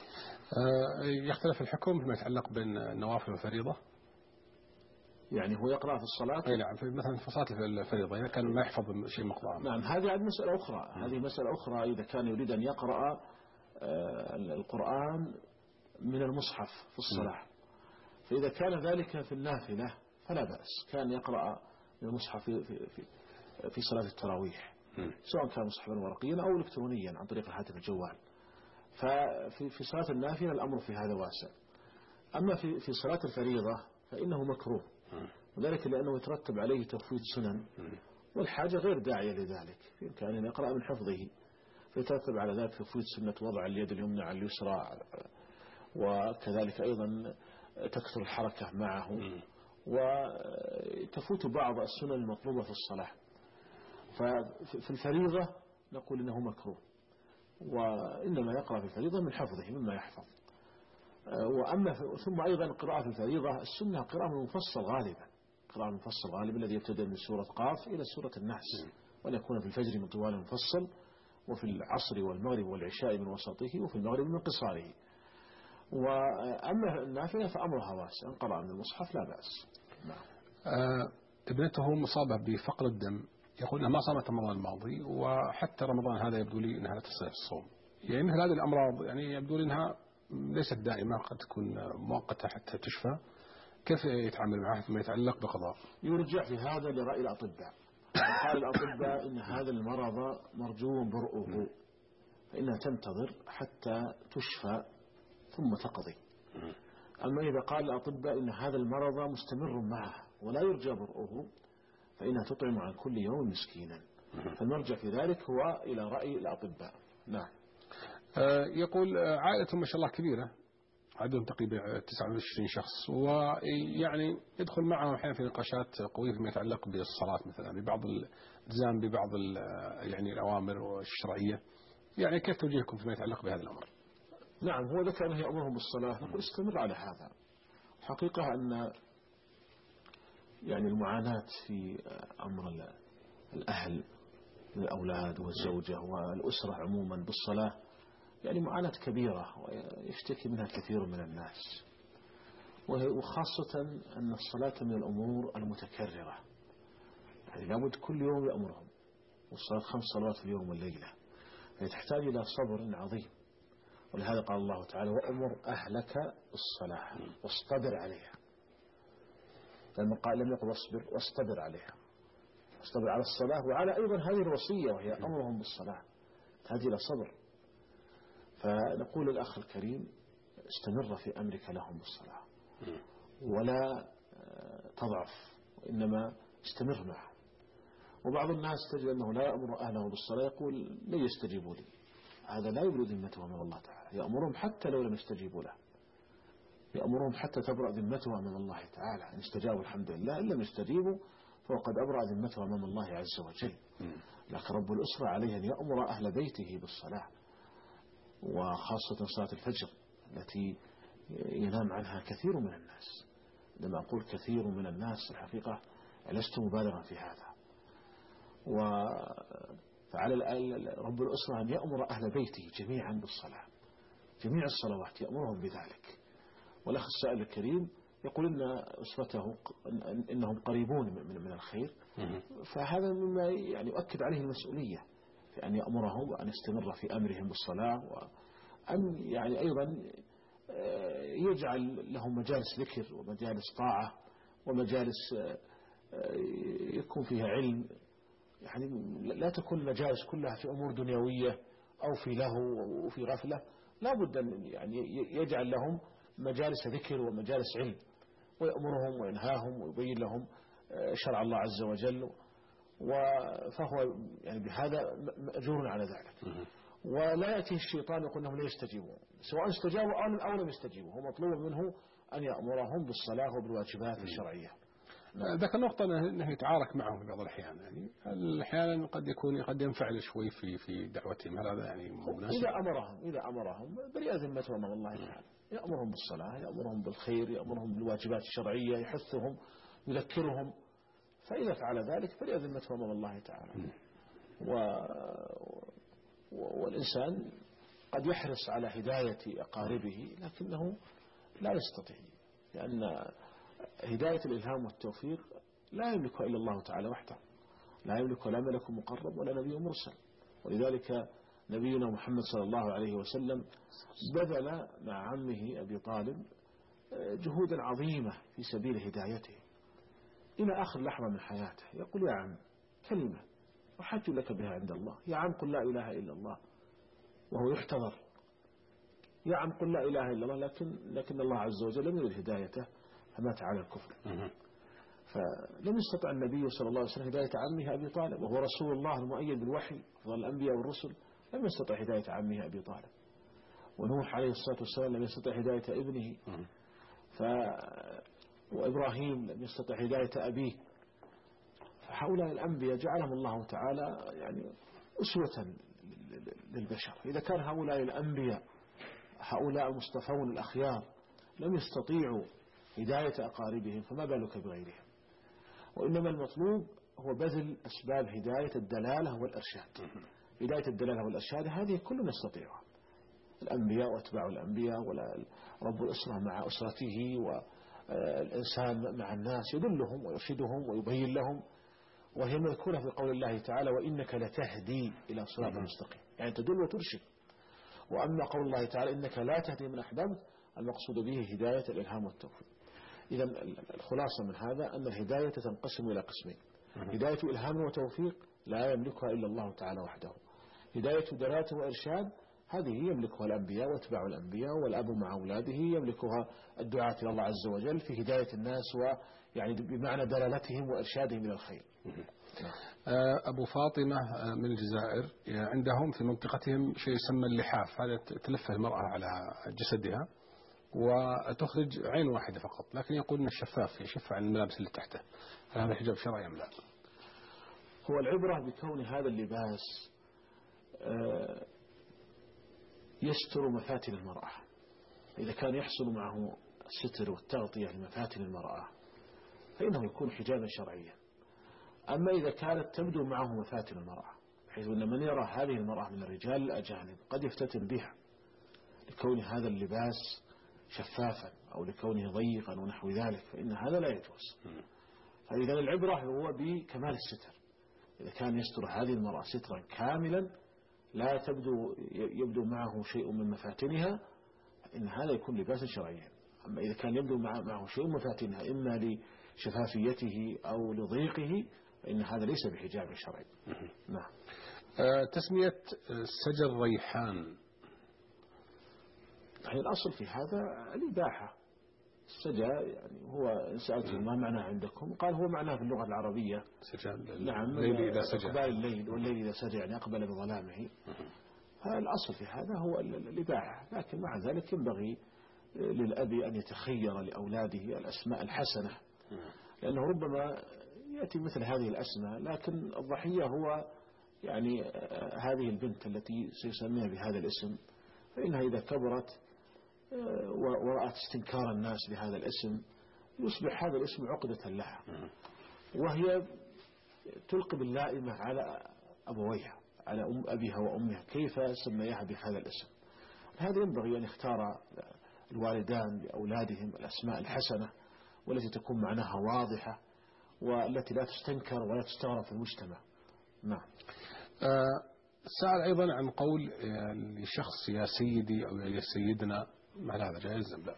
يختلف الحكم فيما يتعلق بين النوافل والفريضة؟ يعني هو يقرأ في الصلاة؟ أي نعم، مثلا في صلاة الفريضة إذا كان ما يحفظ شيء مقطع. نعم، هذه عاد مسألة أخرى. هذه مسألة أخرى إذا كان يريد أن يقرأ القرآن من المصحف في الصلاة. فإذا كان ذلك في النافلة فلا بأس، كان يقرأ من المصحف في, في, في, في صلاة التراويح، سواء كان مصحفا ورقيا أو إلكترونيا عن طريق الهاتف الجوال. ففي في صلاة النافلة الأمر في هذا واسع. أما في في صلاة الفريضة فإنه مكروه، وذلك لأنه يترتب عليه تفويت سنن، والحاجة غير داعية لذلك، في إمكانه أن يقرأ من حفظه، فيترتب على ذلك تفويت سنة وضع اليد اليمنى على اليسرى، وكذلك أيضا تكثر الحركة معه، وتفوت بعض السنن المطلوبة في الصلاة. ففي الفريضة نقول إنه مكروه، وإنما يقرأ في الفريضة من حفظه مما يحفظ. وأما ثم أيضا قراءة في الفريضة السنة قراءة من المفصل غالبا، قراءة من المفصل غالبا الذي يبتدأ من سورة قاف إلى سورة الناس، وأن يكون في الفجر من طوال المفصل، وفي العصر والمغرب والعشاء من وسطه، وفي المغرب من قصاره. وأما النافلة فأمرها واسع، أن قرأ من المصحف لا بأس. نعم. آه ابنته مصابة بفقر الدم، يقول أنها ما صامت رمضان الماضي، وحتى رمضان هذا يبدو لي أنها لا تستطيع الصوم. يعني مثل هذه الأمراض يعني يبدو لي أنها ليست دائمة، قد تكون مؤقتة حتى تشفى. كيف يتعامل معها فيما يتعلق بقضاء؟ يرجع في هذا لرأي الأطباء. قال الأطباء إن هذا المرض مرجو برؤه، فإنها تنتظر حتى تشفى ثم تقضي. أما إذا قال الأطباء إن هذا المرض مستمر معها ولا يرجى برؤه، فإنها تطعم عن كل يوم مسكينا. فالمرجع في ذلك هو إلى رأي الأطباء. نعم. آه يقول عائلة ما شاء الله كبيرة، عددهم تقريبا تسعة وعشرين شخص، ويعني يدخل معهم أحيانا في نقاشات قوية فيما يتعلق بالصلاة مثلا، ببعض الالتزام ببعض يعني الأوامر الشرعية. يعني كيف توجيهكم فيما يتعلق بهذا الأمر؟ نعم، هو ذكر أنه يأمرهم بالصلاة، نقول استمر على هذا. حقيقة أن يعني المعاناة في أمر الأهل الأولاد والزوجة والأسرة عموما بالصلاة يعني معاناة كبيرة، ويشتكي منها كثير من الناس، وخاصة أن الصلاة من الأمور المتكررة، يعني لابد كل يوم يأمرهم، والصلاة خمس صلوات في اليوم والليلة، فتحتاج إلى صبر عظيم. ولهذا قال الله تعالى: وأمر أهلك بالصلاة واصطبر عليها. لما قال لم يقل واصبر، واصطبر عليها، واصطبر على الصلاة وعلى أيضا هذه الوصية وهي أمرهم بالصلاة، تحتاج إلى صبر. فنقول للأخ الكريم: استمر في أمرك لهم بالصلاة ولا تضعف، وإنما استمر معه. وبعض الناس تجد أنه لا يأمر أهله بالصلاة، يقول: لن يستجيبوا لي. هذا لا يبرئ ذمته من الله تعالى، يأمرهم حتى لو لم يستجيبوا له، يأمرهم حتى تبرأ ذمته أمام الله تعالى. إن استجابوا الحمد لله، إن لم يستجيبوا فقد أبرأ ذمته أمام الله عز وجل. لكن رب الأسرة عليه أن يأمر أهل بيته بالصلاة، وخاصة صلاة الفجر التي ينام عنها كثير من الناس. لما أقول كثير من الناس الحقيقة لست مبالغا في هذا. فعلى رب الأسرة أن يأمر أهل بيته جميعا بالصلاة، جميع الصلوات يأمرهم بذلك. والأخ السائل الكريم يقول إن أسرته إنهم قريبون من الخير، فهذا مما يعني يؤكد عليه المسؤولية في أن يأمرهم وأن يستمر في أمرهم بالصلاة، وأن يعني أيضا يجعل لهم مجالس ذكر ومجالس طاعة ومجالس يكون فيها علم، يعني لا تكون المجالس كلها في أمور دنيوية أو في لهو وفي غفلة. لا بد أن يعني يجعل لهم مجالس ذكر ومجالس علم، ويأمرهم وينهاهم ويبين لهم شرع الله عز وجل، فهو يعني بهذا مأجور على ذلك. ولا يأتي الشيطان يقول لهم لا يستجيبون، سواء استجابوا أو لم يستجيبوا، هو مطلوب منه أن يأمرهم بالصلاة وبالواجبات الشرعية. ذاك النقطة أنه يتعارك معهم في بعض الأحيان، يعني أحيانا قد يكون قد ينفعل شوي في في دعوتهم، هل هذا يعني مناسب؟ إذا أمرهم إذا أمرهم بريئة ذمتهم من الله تعالى، يأمرهم بالصلاة، يأمرهم بالخير، يأمرهم بالواجبات الشرعية، يحثهم يذكرهم، فإذا فعل ذلك بريئة ذمتهم من الله تعالى. و... والإنسان قد يحرص على هداية أقاربه لكنه لا يستطيع، لأن هداية الإلهام والتوفيق لا يملكها إلا الله تعالى وحده، لا يملكها لا ملك مقرب ولا نبي مرسل. ولذلك نبينا محمد صلى الله عليه وسلم بذل مع عمه أبي طالب جهودا عظيمة في سبيل هدايته إلى آخر لحظة من حياته. يقول يا عم كلمة أحج لك بها عند الله، يا عم قل لا إله إلا الله، وهو يحتضر، يا عم قل لا إله إلا الله، لكن لكن الله عز وجل لم يرد هدايته فمات على الكفر. فلم يستطع النبي صلى الله عليه وسلم هداية عمه أبي طالب، وهو رسول الله المؤيد بالوحي أفضل الأنبياء والرسل، لم يستطع هداية عمه أبي طالب. ونوح عليه الصلاة والسلام لم يستطع هداية ابنه، ف... وإبراهيم لم يستطع هداية أبيه. فهؤلاء الأنبياء جعلهم الله تعالى يعني أسوة للبشر. إذا كان هؤلاء الأنبياء هؤلاء المصطفون الأخيار لم يستطيعوا هداية أقاربهم، فما بالك بغيرهم؟ وإنما المطلوب هو بذل أسباب هداية الدلالة والإرشاد. هداية الدلالة والإرشاد هذه كلنا نستطيعها، الأنبياء وأتباع الأنبياء، ولا رب الأسرة مع أسرته، والإنسان مع الناس يدلهم ويرشدهم ويبين لهم، وهي مذكورة في قول الله تعالى وإنك لتهدي إلى صراط مستقيم، يعني تدل وترشد. وأما قول الله تعالى إنك لا تهدي من أحببت، المقصود به هداية الإلهام والتوفيق. إذا الخلاصة من هذا أن الهداية تنقسم إلى قسمين: هداية إلهام وتوفيق لا يملكها إلا الله تعالى وحده، هداية دلالة وإرشاد هذه يملكها الأنبياء واتباع الأنبياء، والأب مع أولاده يملكها الدعاة إلى الله عز وجل في هداية الناس، ويعني بمعنى دلالتهم وإرشادهم إلى الخير. أبو فاطمة من الجزائر عندهم في منطقتهم شيء يسمى اللحاف، هذا تلف المرأة على جسدها وتخرج عين واحدة فقط، لكن يقول أن الشفاف يشف عن الملابس اللي تحته، هذا حجاب شرعي أم لا؟ هو العبرة بكون هذا اللباس يستر مفاتن المرأة، إذا كان يحصل معه الستر والتغطية لمفاتن المرأة فإنه يكون حجابا شرعيا. أما إذا كانت تبدو معه مفاتن المرأة، حيث أن من يرى هذه المرأة من الرجال الأجانب قد يفتتن بها لكون هذا اللباس شفافا أو لكونه ضيقا ونحو ذلك، فإن هذا لا يجوز. فإذا العبرة هو بكمال الستر، إذا كان يستر هذه المرأة سترا كاملا لا تبدو يبدو معه شيء من مفاتنها، فإن هذا يكون لباسا شرعيا. أما إذا كان يبدو معه شيء من مفاتنها إما لشفافيته أو لضيقه فإن هذا ليس بحجاب شرعي. نعم. أه تسمية سجل ريحان، يعني الأصل في هذا الإباحة. السجى يعني هو إن سألت ما معناه عندكم قال هو معناه في اللغة العربية سجى. نعم، الليل إذا سجى، أقبال الليل، والليل إذا سجى يعني أقبل بظلامه. فالأصل في هذا هو الإباحة، لكن مع ذلك ينبغي للأب أن يتخير لأولاده الأسماء الحسنة، لأنه ربما يأتي مثل هذه الأسماء لكن الضحية هو يعني هذه البنت التي سيسميها بهذا الاسم، فإنها إذا كبرت ورأت استنكار الناس بهذا الاسم يصبح هذا الاسم عقدة لها، وهي تلقي باللائمة على أبويها، على أم أبيها وأمها، كيف سميها بهذا الاسم. هذا ينبغي أن يختار الوالدان لأولادهم الأسماء الحسنة والتي تكون معناها واضحة والتي لا تستنكر ولا تستغرب في المجتمع. نعم. أه سأل أيضا عن قول لشخص يا سيدي أو يا سيدنا، هل هذا جائز أم لا؟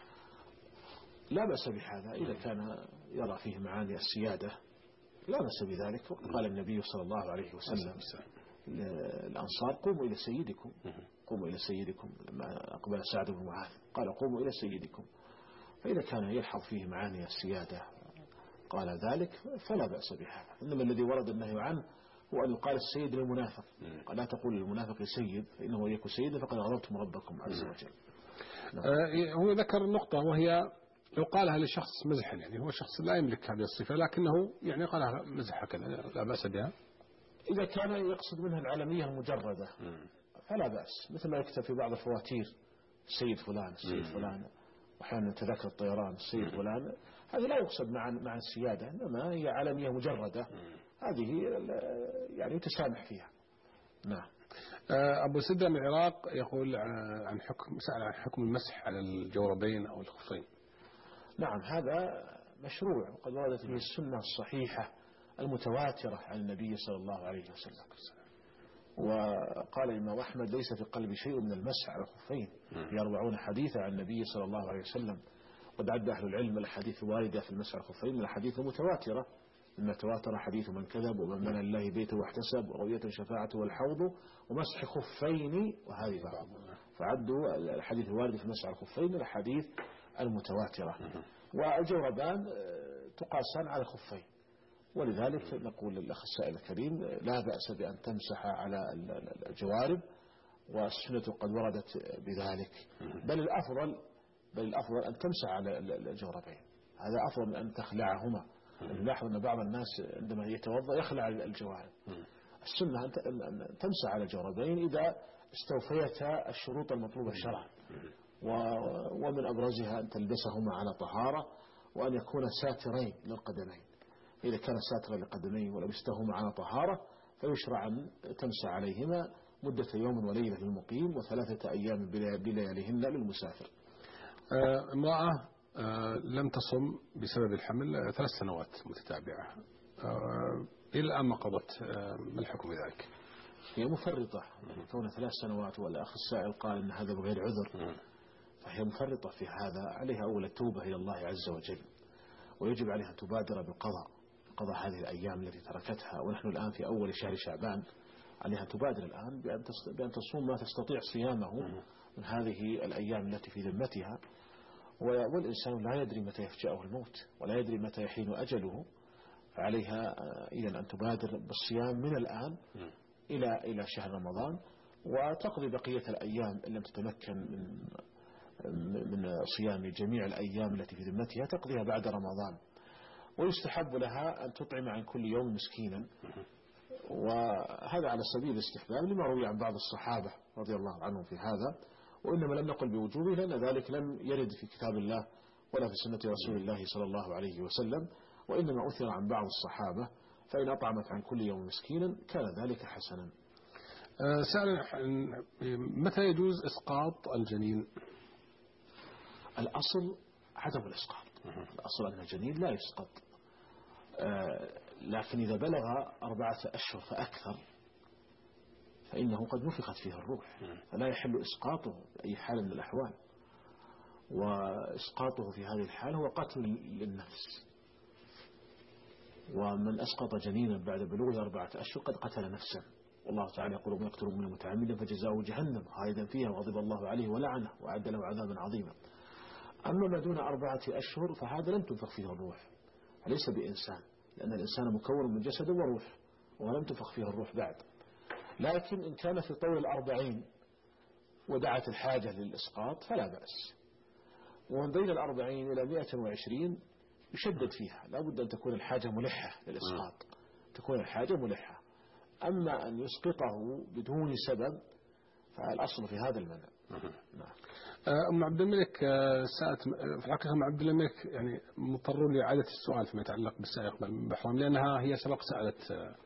لا بأس بهذا إذا كان يرى فيه معاني السيادة، لا بأس بذلك. قال النبي صلى الله عليه وسلم الأنصار قوموا إلى سيدكم، قوموا إلى سيدكم. لما أقبل سعد بن معاذ قال قوموا إلى سيدكم، فإذا كان يلحظ فيه معاني السيادة قال ذلك فلا بأس بهذا. إنما الذي ورد النهي عنه هو أن يقال السيد للمنافق، قال لا تقول للمنافق سيد فإنه يكون سيدا فقد غضبتم ربكم عز وجل. آه هو ذكر نقطة وهي يقالها لشخص مزحا، يعني هو شخص لا يملك هذه الصفة لكنه يعني قالها مزحا كذا، لا بأس بها إذا كان يقصد منها العالمية المجردة فلا بأس، مثل ما يكتب في بعض الفواتير السيد فلان السيد فلان، وأحيانا تذكر الطيران السيد فلان، هذه لا يقصد مع مع السيادة، إنما هي عالمية مجردة، هذه يعني تسامح فيها. نعم. أبو سدة من العراق يقول عن حكم سأل عن حكم المسح على الجوربين أو الخفين. نعم هذا مشروع وقد وردت به السنة الصحيحة المتواترة عن النبي صلى الله عليه وسلم. وقال الإمام أحمد ليس في قلبي شيء من المسح على الخفين، في أربعون حديثا عن النبي صلى الله عليه وسلم. قد عد أهل العلم الحديث الواردة في المسح على الخفين من الحديث المتواترة، مما تواتر حديث من كذب ومن بنى الله بيته واحتسب ورؤية شفاعته والحوض ومسح خفين وهذه بعض، فعدوا الحديث الوارد في مسح الخفين الحديث المتواترة. والجوربان تقاسان على الخفين، ولذلك نقول للأخ السائل الكريم لا بأس بأن تمسح على الجوارب، والسنة قد وردت بذلك، بل الأفضل بل الأفضل أن تمسح على الجوربين، هذا أفضل من أن تخلعهما. نلاحظ أن بعض الناس عندما يتوضأ يخلع الجوارب. السنة أن تمسح على الجوربين إذا استوفيتا الشروط المطلوبة شرعا، ومن أبرزها أن تلبسهما على طهارة، وأن يكون ساترين للقدمين. إذا كان ساترا للقدمين ولبستهما على طهارة فيشرع أن تمسح عليهما مدة يوم وليلة للمقيم وثلاثة أيام بلياليهن للمسافر. امرأة لم تصم بسبب الحمل ثلاث سنوات متتابعة إلى الآن ما قضت، ما الحكم بذلك؟ هي مفرطة، كون ثلاث سنوات والأخ السائل قال أن هذا بغير عذر، فهي مفرطة في هذا. عليها أول التوبة إلى الله عز وجل، ويجب عليها أن تبادر بالقضاء، قضاء هذه الأيام التي تركتها، ونحن الآن في أول شهر شعبان، عليها أن تبادر الآن بأن تصوم ما تستطيع صيامه من هذه الأيام التي في ذمتها. والإنسان لا يدري متى يفجأه الموت ولا يدري متى يحين أجله، فعليها إذن أن تبادر بالصيام من الآن إلى إلى شهر رمضان، وتقضي بقية الأيام إن لم تتمكن من من صيام جميع الأيام التي في ذمتها تقضيها بعد رمضان. ويستحب لها أن تطعم عن كل يوم مسكينا، وهذا على سبيل الاستحباب لما روي عن بعض الصحابة رضي الله عنهم في هذا، وإنما لم نقل بوجوبه لأن ذلك لم يرد في كتاب الله ولا في سنة رسول الله صلى الله عليه وسلم، وإنما أثر عن بعض الصحابة، فإن أطعمت عن كل يوم مسكينا كان ذلك حسنا. سأل متى يجوز إسقاط الجنين؟ الأصل عدم الإسقاط، الأصل أن الجنين لا يسقط، لكن إذا بلغ أربعة أشهر فأكثر فإنه قد نفخت فيه الروح، فلا يحل إسقاطه بأي حال من الأحوال. وإسقاطه في هذه الحال هو قتل للنفس، ومن أسقط جنينا بعد بلوغه أربعة أشهر قد قتل نفسا، والله تعالى يقول ومن يقتل من متعمدا فجزاؤه جهنم خالدا فيها وغضب الله عليه ولعنه وأعد له عذابا عظيما. أما ما دون أربعة أشهر فهذا لم تنفخ فيه الروح، فليس بإنسان، لأن الإنسان مكون من جسد وروح، ولم تنفخ فيه الروح بعد. لكن إن كان في طول الأربعين ودعت الحاجة للإسقاط فلا بأس، ومن بين الأربعين إلى مئة وعشرين يشدد فيها، لا بد أن تكون الحاجة ملحة للإسقاط، تكون الحاجة ملحة. أما أن يسقطه بدون سبب فالأصل في هذا المنع. نعم. أم عبد الملك سألت في الحقيقة أم عبد الملك يعني مضطرون لإعادة السؤال فيما يتعلق بالسائق بالبحرام، لأنها هي سبق سألت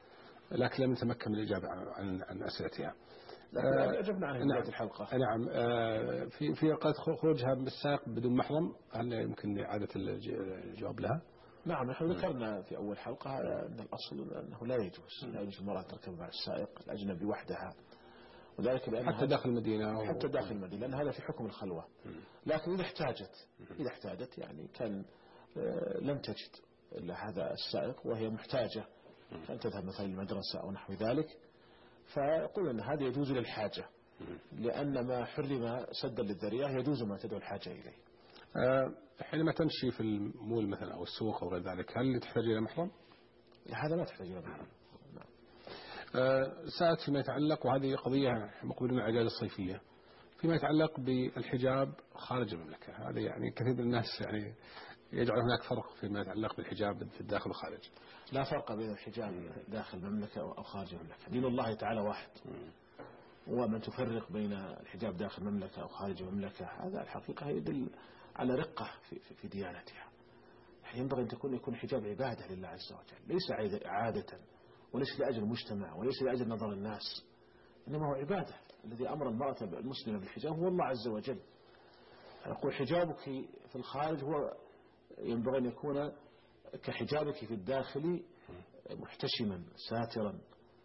لكن لم نتمكن من الإجابة عن عن أسئلتها. آه أجبنا عنها نعم. في الحلقة. نعم. آه في في قد خروجها بالسائق بدون محرم، هل يمكن إعادة الجواب لها؟ نعم، نحن ذكرنا في أول حلقة أن الأصل أنه لا يجوز لا يجوز المرأة تركب مع السائق الأجنبي وحدها، وذلك لأن حتى داخل المدينة حتى داخل المدينة، لأن هذا في حكم الخلوة. لكن إذا احتاجت إذا احتاجت يعني كان لم تجد إلا هذا السائق وهي محتاجة أن تذهب مثلا المدرسة أو نحو ذلك، فيقول أن هذا يجوز للحاجة، لأن ما حرم سدا للذريعة يجوز ما تدعو الحاجة إليه. أه حينما تمشي في المول مثلا أو السوق أو غير ذلك، هل تحتاج إلى محرم؟ هذا ما تحتاج إلى محرم. أه سألت فيما يتعلق، وهذه قضية مقبلون على الأجازة الصيفية، فيما يتعلق بالحجاب خارج المملكة. هذا يعني كثير من الناس يعني يجعل هناك فرق فيما يتعلق بالحجاب في الداخل والخارج. لا فرق بين الحجاب داخل المملكة أو خارج المملكة، دين الله تعالى واحد. ومن تفرق بين الحجاب داخل المملكة أو خارج المملكة هذا الحقيقة يدل على رقة في, في ديانتها. ينبغي أن تكون يكون حجاب عبادة لله عز وجل، ليس عادة وليس لأجل المجتمع وليس لأجل نظر الناس، إنما هو عبادة. الذي أمر المرأة المسلمة بالحجاب هو الله عز وجل. يقول حجابك في الخارج هو ينبغي أن يكون كحجابك في الداخل محتشما ساترا،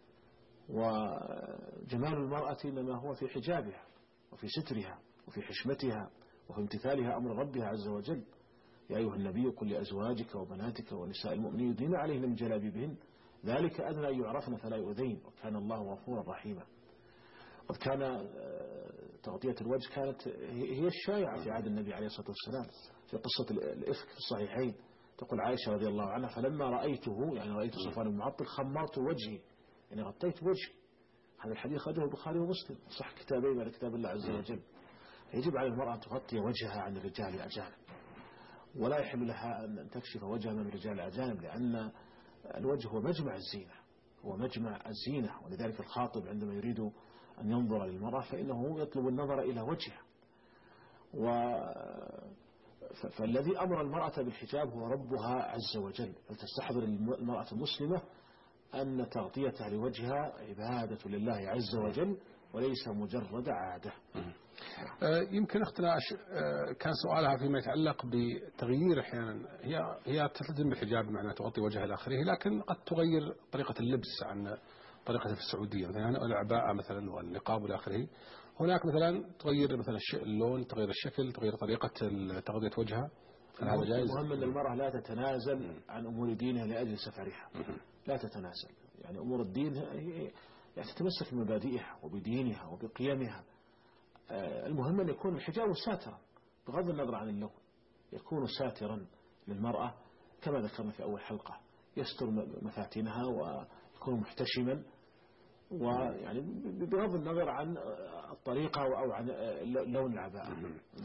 وجمال المرأة إنما هو في حجابها وفي سترها وفي حشمتها وفي امتثالها أمر ربها عز وجل. يا أيها النبي قل لأزواجك وبناتك ونساء المؤمنين يدنين عليهن من جلابيبهن ذلك أدنى أن يعرفن فلا يؤذين وكان الله غفورا رحيما. قد كان تغطية الوجه كانت هي الشائعة في عهد النبي عليه الصلاة والسلام. في قصة الإفك في الصحيحين تقول عائشة رضي الله عنها فلما رأيته يعني رأيت صفوان بن معطل خمرت وجهي، يعني غطيت وجهي. هذا الحديث خرجه البخاري ومسلم صح كتابين على كتاب الله عز وجل. يجب على المرأة أن تغطي وجهها عن الرجال الأجانب، ولا يحل لها أن تكشف وجهها من الرجال الأجانب، لأن الوجه هو مجمع الزينة هو مجمع الزينة ولذلك الخاطب عندما يريد أن ينظر للمرأة فإنه يطلب النظر إلى وجهها. و فالذي أمر المرأة بالحجاب هو ربها عز وجل، فلتستحضر المرأة المسلمة أن تغطيتها لوجهها عبادة لله عز وجل وليس مجرد عادة. يمكن اختنا كان سؤالها فيما يتعلق بتغيير أحيانا، هي هي تلتزم بالحجاب بمعنى تغطي وجهها إلى آخره، لكن قد تغير طريقة اللبس عن طريقة في السعودية، مثلا العباءة مثلا والنقاب والى آخره. هناك مثلا تغير مثلا اللون، تغير الشكل، تغير طريقة تغطية وجهها. هذا جائز؟ المهم أن المرأة لا تتنازل عن أمور دينها لأجل سفرها، لا تتنازل. يعني أمور الدين يعني تتمسك بمبادئها وبدينها وبقيمها. المهم أن يكون الحجاب ساترا بغض النظر عن اللون، يكون ساترا للمرأة كما ذكرنا في أول حلقة، يستر مفاتنها ويكون محتشما، ويعني بغض النظر عن الطريقة أو عن لون العباءة.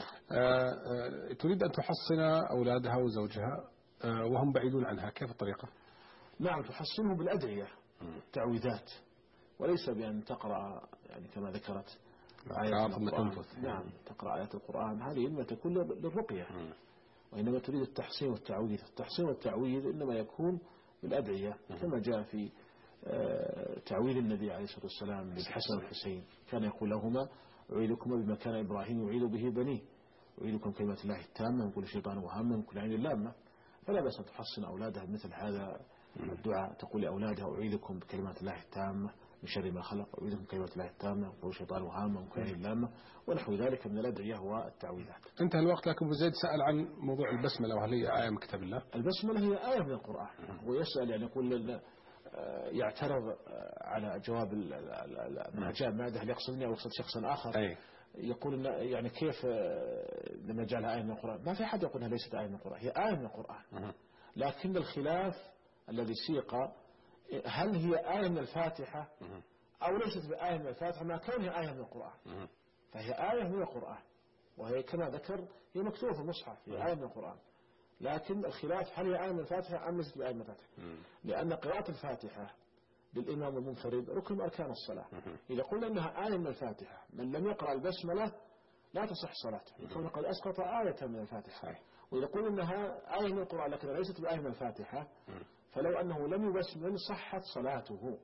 تريد أن تحصن أولادها وزوجها وهم بعيدون عنها، كيف الطريقة؟ نعم، تحصنهم بالأدعية التعويذات، وليس بأن تقرأ يعني كما ذكرت آيات القرآن. نعم، تقرأ آيات القرآن، هذه إنما تكون للرقية، وإنما تريد التحصين والتعويذ. التحصين والتعويذ إنما يكون بالأدعية كما جاء في تعويذ النبي عليه الصلاة والسلام للحسن والحسين، كان يقول لهما أعيدكما بما كان إبراهيم يعيد به بنيه، أعيدكم كلمة الله التامة من كل شيطان وهم من كل عين لامة. فلا بأس أن تحصن أولادها مثل هذا الدعاء، تقول لأولادها أعيدكم بكلمات الله التامة من شر ما خلق، أعيدكم بكلمات الله التامة من كل شيطان وهم من كل عين لامة، ونحو ذلك من الأدعية والتعويذات. انتهى الوقت، لكن أبو زيد سأل عن موضوع البسملة وهل هي آية من كتاب الله؟ البسملة هي آية من القرآن، ويسأل يعني يقول يعترض على جواب من عجاب ماذا هل يقصدني أو يقصد شخصا آخر. أي. يقول إن يعني كيف لما جعلها آية من القرآن؟ ما في أحد يقول أنها ليست آية من القرآن، هي آية من القرآن، لكن الخلاف الذي سيق هل هي آية من الفاتحة أو ليست بآية من الفاتحة مع كونها آية من القرآن. فهي آية من القرآن، وهي كما ذكر هي مكتوبة في المصحف، هي آية من القرآن، لكن الخلاف هل هي آية من الفاتحة أم ليست بآية من الفاتحة. لأن قراءة الفاتحة للإمام المنفرد ركن من أركان الصلاة. إذا قلنا أنها آية من الفاتحة، من لم يقرأ البسملة لا تصح صلاته، يكون قد أسقط آية من الفاتحة. وإذا قلنا أنها آية من القرآن لكن ليست بآية من الفاتحة، فلو أنه لم يبسم لم صحت صلاته،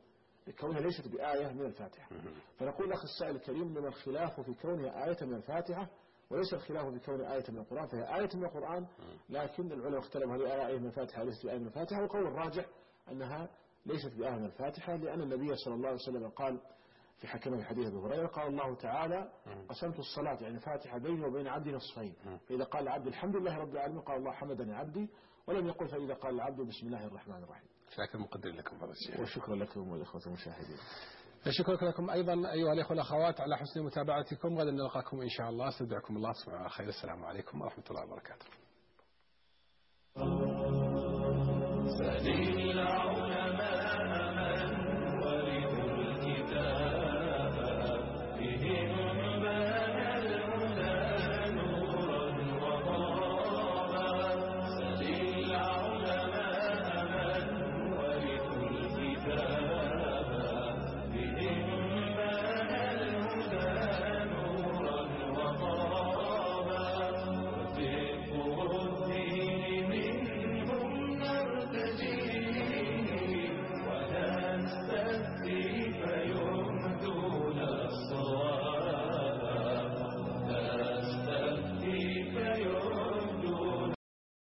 لكونها ليست بآية من الفاتحة. فنقول أخي السائل الكريم إنما الخلاف في كونها آية من الفاتحة وليس الخلاف في كونها آية من القرآن، فهي آية من القرآن، لكن العلماء اختلفوا هل هي آية من الفاتحة وليست بآية من الفاتحة، والقول الراجح أنها ليست بآية من الفاتحة، لأن النبي صلى الله عليه وسلم قال في حكمه في حديث أبي هريرة قال الله تعالى قسمت الصلاة يعني فاتحة بيني وبين عبدي نصفين، فإذا قال العبد الحمد لله رب العالمين قال الله حمدني عبدي، ولم يقل فإذا قال العبد بسم الله الرحمن الرحيم. شاكر مقدر لكم فضل الشيخ. وشكرا لكم والإخوة المشاهدين. شكرا لكم أيضا أيها الأخوة والأخوات على حسن متابعتكم. غدا نلقاكم إن شاء الله. استودعكم الله تصبحوا على خير. السلام عليكم ورحمة الله وبركاته.